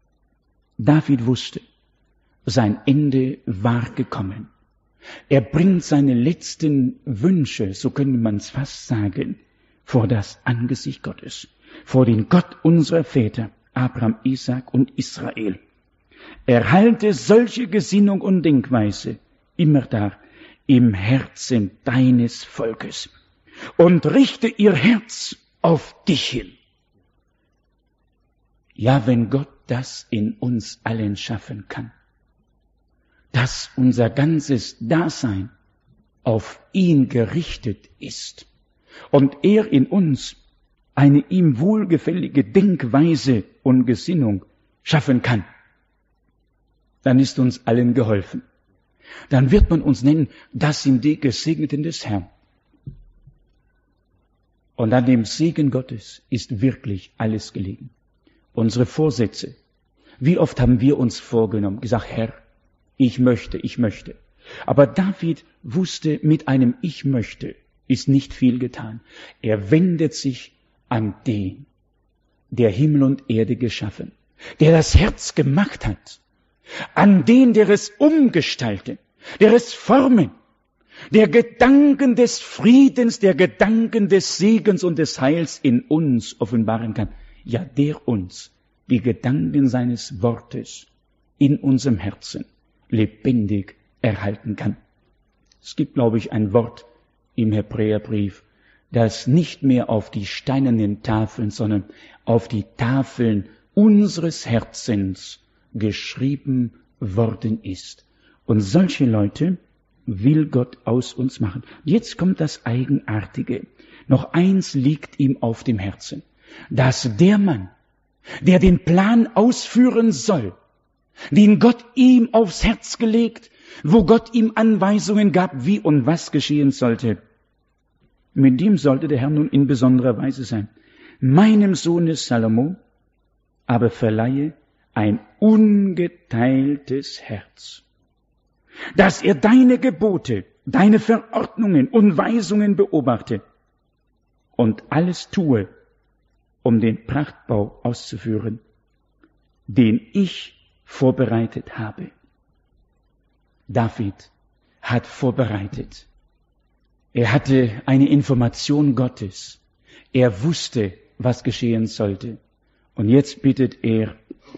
David wusste, sein Ende war gekommen. Er bringt seine letzten Wünsche, so könnte man es fast sagen, vor das Angesicht Gottes, vor den Gott unserer Väter, Abraham, Isaak und Israel. Erhalte solche Gesinnung und Denkweise immer da im Herzen deines Volkes und richte ihr Herz auf dich hin. Ja, wenn Gott das in uns allen schaffen kann, dass unser ganzes Dasein auf ihn gerichtet ist und er in uns eine ihm wohlgefällige Denkweise und Gesinnung schaffen kann, dann ist uns allen geholfen. Dann wird man uns nennen, das sind die Gesegneten des Herrn. Und an dem Segen Gottes ist wirklich alles gelegen. Unsere Vorsätze. Wie oft haben wir uns vorgenommen, gesagt, Herr, ich möchte, ich möchte. Aber David wusste, mit einem Ich möchte ist nicht viel getan. Er wendet sich an den, der Himmel und Erde geschaffen, der das Herz gemacht hat, an den, der es umgestalten, der es formen, der Gedanken des Friedens, der Gedanken des Segens und des Heils in uns offenbaren kann. Ja, der uns die Gedanken seines Wortes in unserem Herzen lebendig erhalten kann. Es gibt, glaube ich, ein Wort im Hebräerbrief, das nicht mehr auf die steinernen Tafeln, sondern auf die Tafeln unseres Herzens geschrieben worden ist. Und solche Leute will Gott aus uns machen. Jetzt kommt das Eigenartige. Noch eins liegt ihm auf dem Herzen, dass der Mann, der den Plan ausführen soll, den Gott ihm aufs Herz gelegt, wo Gott ihm Anweisungen gab, wie und was geschehen sollte, mit dem sollte der Herr nun in besonderer Weise sein. Meinem Sohne Salomo aber verleihe ein ungeteiltes Herz, dass er deine Gebote, deine Verordnungen und Weisungen beobachte und alles tue, um den Prachtbau auszuführen, den ich vorbereitet habe. David hat vorbereitet. Er hatte eine Information Gottes. Er wusste, was geschehen sollte. Und jetzt bittet er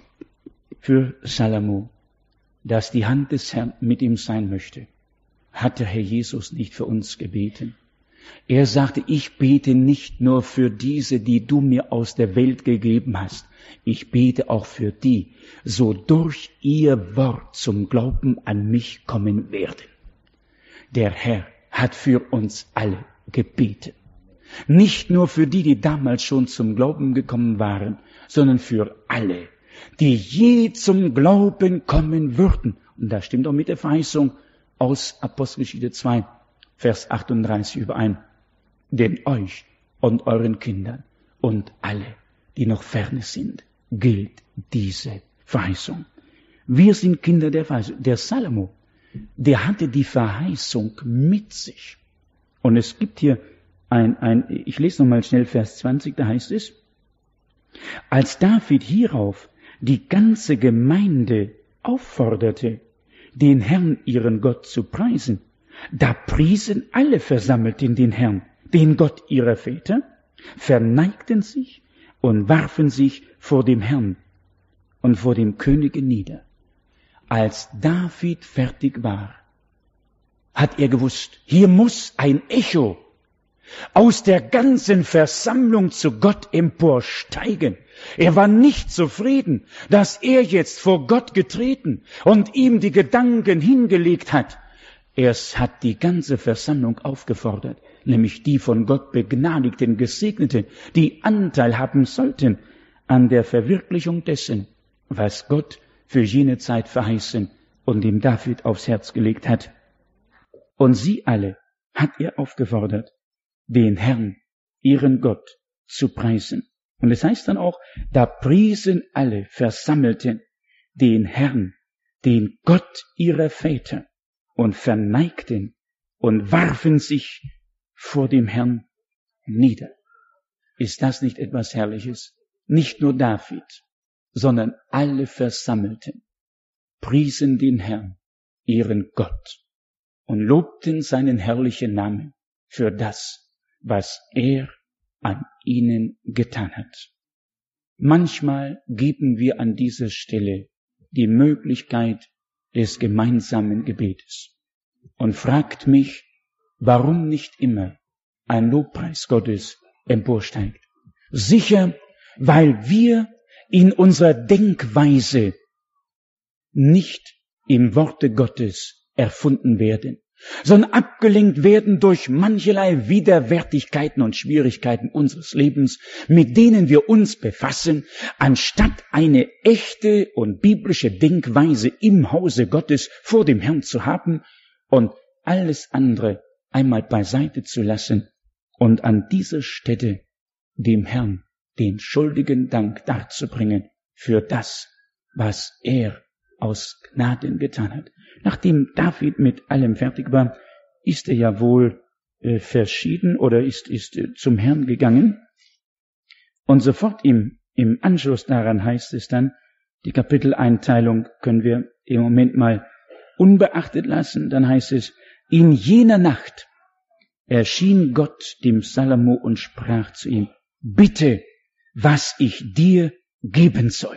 für Salomo, dass die Hand des Herrn mit ihm sein möchte. Hat der Herr Jesus nicht für uns gebeten? Er sagte, ich bete nicht nur für diese, die du mir aus der Welt gegeben hast. Ich bete auch für die, so durch ihr Wort zum Glauben an mich kommen werden. Der Herr hat für uns alle gebetet. Nicht nur für die, die damals schon zum Glauben gekommen waren, sondern für alle, die je zum Glauben kommen würden. Und das stimmt auch mit der Verheißung aus Apostelgeschichte zwei, Vers achtunddreißig überein. Denn euch und euren Kindern und alle, die noch ferne sind, gilt diese Verheißung. Wir sind Kinder der Verheißung. Der Salomo, der hatte die Verheißung mit sich. Und es gibt hier ein, ein ich lese nochmal schnell Vers zwanzig, da heißt es, als David hierauf die ganze Gemeinde aufforderte, den Herrn ihren Gott zu preisen, da priesen alle Versammelten den Herrn, den Gott ihrer Väter, verneigten sich und warfen sich vor dem Herrn und vor dem Könige nieder. Als David fertig war, hat er gewusst, hier muss ein Echo aus der ganzen Versammlung zu Gott emporsteigen. Er war nicht zufrieden, dass er jetzt vor Gott getreten und ihm die Gedanken hingelegt hat. Es hat die ganze Versammlung aufgefordert, nämlich die von Gott begnadigten, Gesegneten, die Anteil haben sollten an der Verwirklichung dessen, was Gott für jene Zeit verheißen und ihm David aufs Herz gelegt hat. Und sie alle hat er aufgefordert, den Herrn, ihren Gott, zu preisen. Und es heißt dann auch, da priesen alle Versammelten den Herrn, den Gott ihrer Väter, und verneigten und warfen sich vor dem Herrn nieder. Ist das nicht etwas Herrliches? Nicht nur David, sondern alle Versammelten priesen den Herrn, ihren Gott, und lobten seinen herrlichen Namen für das, was er an ihnen getan hat. Manchmal geben wir an dieser Stelle die Möglichkeit des gemeinsamen Gebetes und fragt mich, warum nicht immer ein Lobpreis Gottes emporsteigt. Sicher, weil wir in unserer Denkweise nicht im Worte Gottes erfunden werden, sondern abgelenkt werden durch mancherlei Widerwärtigkeiten und Schwierigkeiten unseres Lebens, mit denen wir uns befassen, anstatt eine echte und biblische Denkweise im Hause Gottes vor dem Herrn zu haben und alles andere einmal beiseite zu lassen und an dieser Stätte dem Herrn den schuldigen Dank darzubringen für das, was er aus Gnaden getan hat. Nachdem David mit allem fertig war, ist er ja wohl äh, verschieden oder ist, ist äh, zum Herrn gegangen. Und sofort im, im Anschluss daran heißt es dann, die Kapiteleinteilung können wir im Moment mal unbeachtet lassen. Dann heißt es, In jener Nacht erschien Gott dem Salomo und sprach zu ihm, bitte, was ich dir geben soll.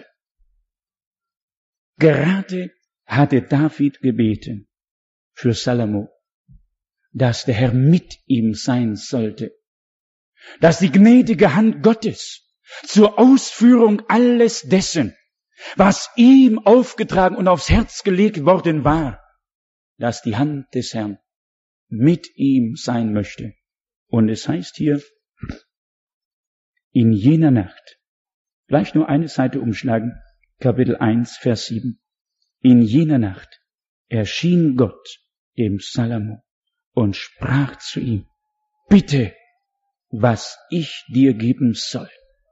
Gerade hatte David gebeten für Salomo, dass der Herr mit ihm sein sollte, dass die gnädige Hand Gottes zur Ausführung alles dessen, was ihm aufgetragen und aufs Herz gelegt worden war, dass die Hand des Herrn mit ihm sein möchte. Und es heißt hier, in jener Nacht, gleich nur eine Seite umschlagen, Kapitel eins, Vers sieben. In jener Nacht erschien Gott dem Salomo und sprach zu ihm, bitte, was ich dir geben soll.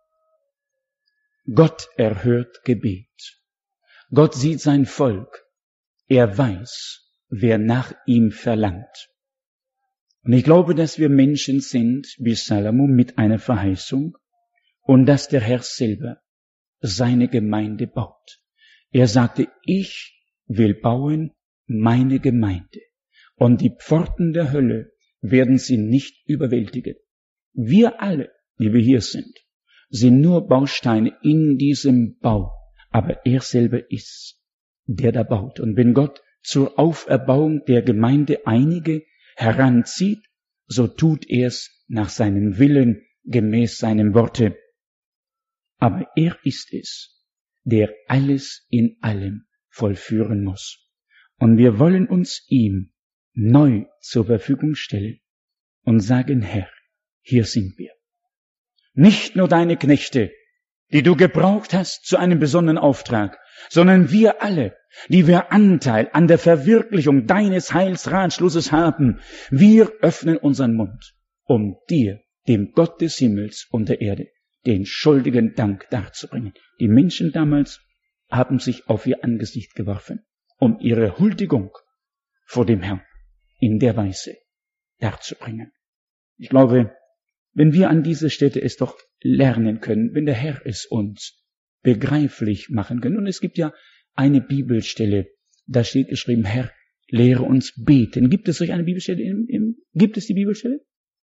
Gott erhört Gebet. Gott sieht sein Volk. Er weiß, wer nach ihm verlangt. Und ich glaube, dass wir Menschen sind wie Salomo mit einer Verheißung und dass der Herr selber seine Gemeinde baut. Er sagte, ich will bauen meine Gemeinde und die Pforten der Hölle werden sie nicht überwältigen. Wir alle, die wir hier sind, sind nur Bausteine in diesem Bau, aber er selber ist, der da baut. Und wenn Gott zur Auferbauung der Gemeinde einige heranzieht, so tut er es nach seinem Willen, gemäß seinem Worte. Aber er ist es, der alles in allem vollführen muss. Und wir wollen uns ihm neu zur Verfügung stellen und sagen, Herr, hier sind wir. Nicht nur deine Knechte, die du gebraucht hast zu einem besonderen Auftrag, sondern wir alle, die wir Anteil an der Verwirklichung deines Heilsratschlusses haben. Wir öffnen unseren Mund, um dir, dem Gott des Himmels und der Erde, den schuldigen Dank darzubringen. Die Menschen damals haben sich auf ihr Angesicht geworfen, um ihre Huldigung vor dem Herrn in der Weise darzubringen. Ich glaube, wenn wir an dieser Stätte es doch lernen können, wenn der Herr es uns begreiflich machen kann. Und es gibt ja eine Bibelstelle, da steht geschrieben, Herr, lehre uns beten. Gibt es solch eine Bibelstelle? Im, im, gibt es die Bibelstelle?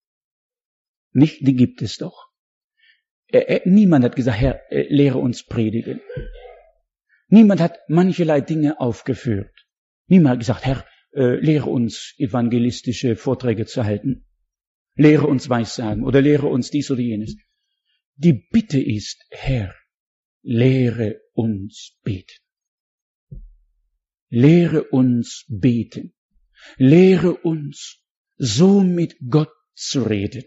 Nicht, die gibt es doch. Äh, äh, niemand hat gesagt, Herr, äh, lehre uns predigen. Niemand hat mancherlei Dinge aufgeführt. Niemand hat gesagt, Herr, äh, lehre uns evangelistische Vorträge zu halten. Lehre uns Weissagen oder lehre uns dies oder jenes. Die Bitte ist, Herr, lehre uns beten. Lehre uns beten. Lehre uns, so mit Gott zu reden.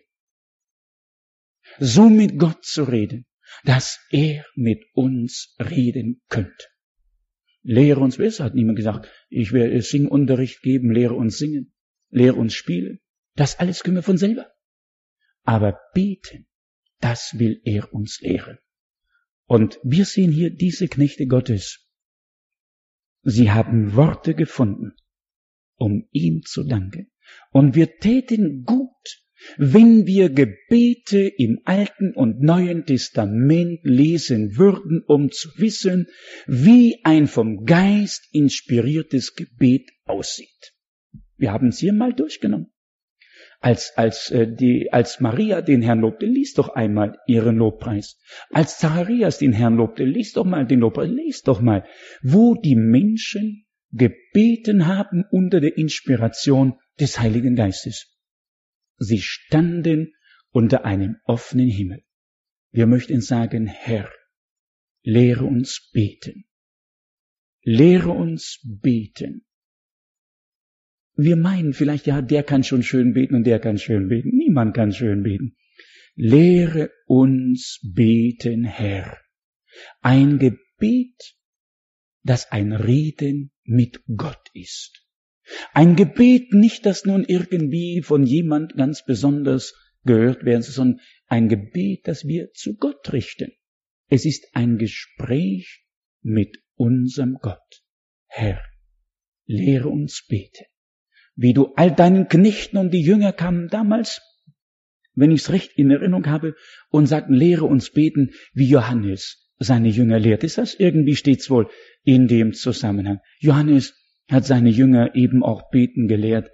So mit Gott zu reden, dass er mit uns reden könnte. Lehre uns, es hat niemand gesagt, ich werde Singunterricht geben, lehre uns singen, lehre uns spielen. Das alles können wir von selber. Aber beten, das will er uns lehren. Und wir sehen hier diese Knechte Gottes. Sie haben Worte gefunden, um ihm zu danken. Und wir täten gut, wenn wir Gebete im Alten und Neuen Testament lesen würden, um zu wissen, wie ein vom Geist inspiriertes Gebet aussieht. Wir haben es hier mal durchgenommen. Als, als, äh, die, als Maria den Herrn lobte, lies doch einmal ihren Lobpreis. Als Zacharias den Herrn lobte, lies doch mal den Lobpreis, lies doch mal, wo die Menschen gebeten haben unter der Inspiration des Heiligen Geistes. Sie standen unter einem offenen Himmel. Wir möchten sagen, Herr, lehre uns beten. Lehre uns beten. Wir meinen vielleicht, ja, der kann schon schön beten und der kann schön beten. Niemand kann schön beten. Lehre uns beten, Herr. Ein Gebet, das ein Reden mit Gott ist. Ein Gebet nicht, das nun irgendwie von jemand ganz besonders gehört werden soll, sondern ein Gebet, das wir zu Gott richten. Es ist ein Gespräch mit unserem Gott. Herr, lehre uns beten. Wie du all deinen Knechten und die Jünger kamen damals, wenn ich es recht in Erinnerung habe, und sagten, lehre uns beten, wie Johannes seine Jünger lehrt. Ist das irgendwie stets wohl in dem Zusammenhang? Johannes hat seine Jünger eben auch beten gelehrt.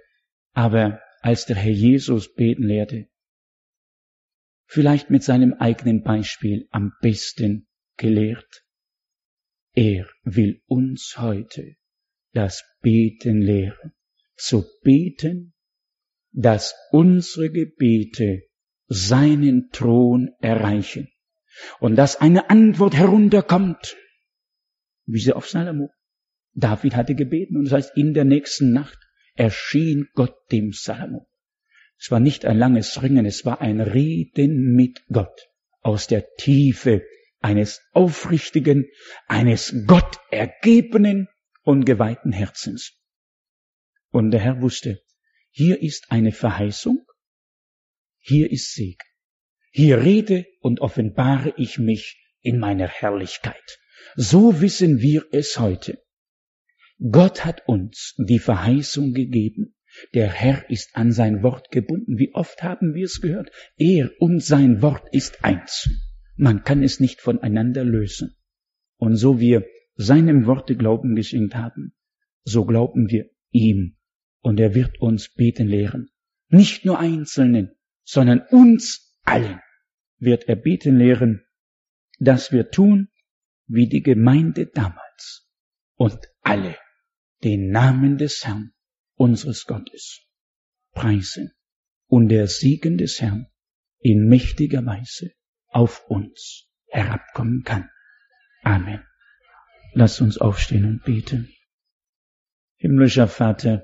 Aber als der Herr Jesus beten lehrte, vielleicht mit seinem eigenen Beispiel am besten gelehrt, er will uns heute das Beten lehren, zu beten, dass unsere Gebete seinen Thron erreichen und dass eine Antwort herunterkommt, wie sie auf Salomo. David hatte gebeten und das heißt, in der nächsten Nacht erschien Gott dem Salomo. Es war nicht ein langes Ringen, es war ein Reden mit Gott aus der Tiefe eines aufrichtigen, eines Gott ergebenen und geweihten Herzens. Und der Herr wusste, hier ist eine Verheißung, hier ist Segen. Hier rede und offenbare ich mich in meiner Herrlichkeit. So wissen wir es heute. Gott hat uns die Verheißung gegeben. Der Herr ist an sein Wort gebunden. Wie oft haben wir es gehört? Er und sein Wort ist eins. Man kann es nicht voneinander lösen. Und so wir seinem Worte Glauben geschenkt haben, so glauben wir ihm. Und er wird uns beten lehren. Nicht nur Einzelnen, sondern uns allen wird er beten lehren, dass wir tun, wie die Gemeinde damals und alle den Namen des Herrn, unseres Gottes, preisen und der Segen des Herrn in mächtiger Weise auf uns herabkommen kann. Amen. Lass uns aufstehen und beten. Himmlischer Vater,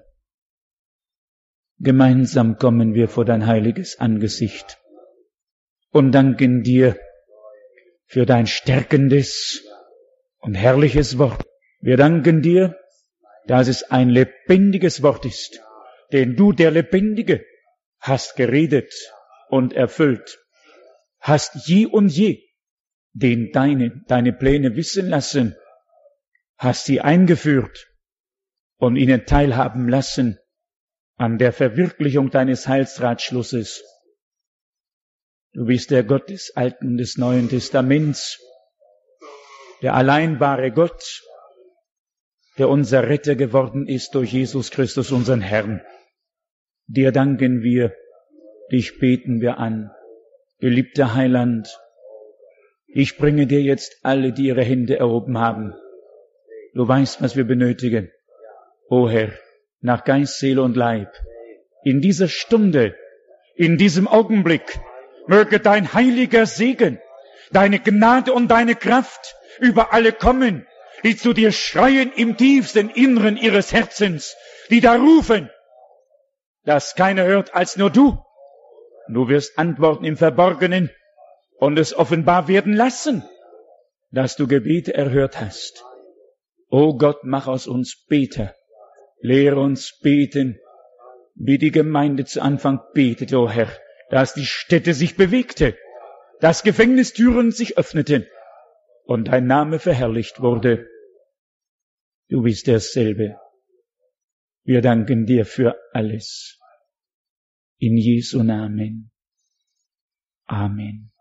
gemeinsam kommen wir vor dein heiliges Angesicht und danken dir für dein stärkendes und herrliches Wort. Wir danken dir, dass es ein lebendiges Wort ist, denn du, der Lebendige, hast geredet und erfüllt, hast je und je den deine, deine Pläne wissen lassen, hast sie eingeführt und ihnen teilhaben lassen an der Verwirklichung deines Heilsratschlusses. Du bist der Gott des Alten und des Neuen Testaments, der alleinbare Gott, der unser Retter geworden ist durch Jesus Christus, unseren Herrn. Dir danken wir, dich beten wir an, geliebter Heiland. Ich bringe dir jetzt alle, die ihre Hände erhoben haben. Du weißt, was wir benötigen. O Herr, nach Geist, Seele und Leib, in dieser Stunde, in diesem Augenblick, möge dein heiliger Segen, deine Gnade und deine Kraft über alle kommen, die zu dir schreien im tiefsten Inneren ihres Herzens, die da rufen, dass keiner hört als nur du. Du wirst antworten im Verborgenen und es offenbar werden lassen, dass du Gebete erhört hast. O Gott, mach aus uns Beter, lehre uns beten, wie die Gemeinde zu Anfang betete, o Herr, dass die Stätte sich bewegte, dass Gefängnistüren sich öffneten und dein Name verherrlicht wurde. Du bist derselbe. Wir danken dir für alles. In Jesu Namen. Amen.